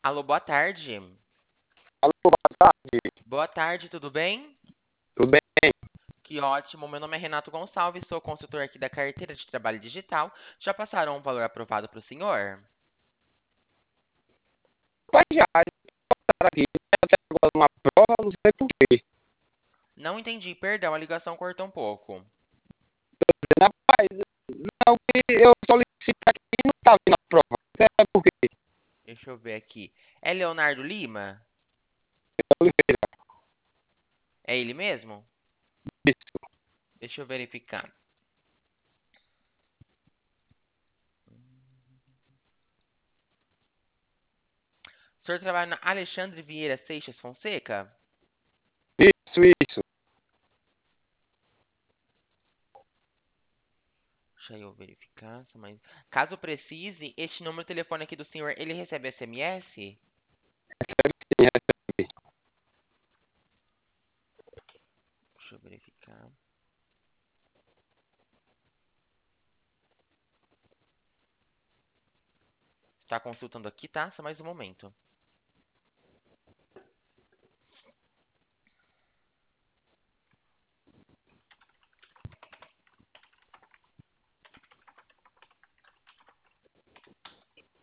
Alô, boa tarde. Alô, boa tarde. Boa tarde, tudo bem? Tudo bem? Que ótimo. Meu nome é Renato Gonçalves, sou consultor aqui da carteira de trabalho digital. Já passaram um valor aprovado para o senhor? Rapaz, já estar aqui até agora uma prova, não sei por quê. Não entendi, perdão, a ligação cortou um pouco. Rapaz, não, que eu solicito aqui e não está vindo a prova. Não sei por quê. Deixa eu ver aqui. É Leonardo Lima? Oliveira, É ele mesmo? isso. Deixa eu verificar. O senhor trabalha na Alexandre Vieira Seixas Fonseca? Isso. Deixa eu verificar. Caso precise, este número de telefone aqui do senhor, ele recebe SMS? Sim, recebi. Deixa eu verificar. Está consultando aqui, tá? Só mais um momento.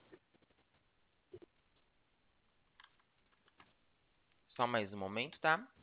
Só mais um momento, tá?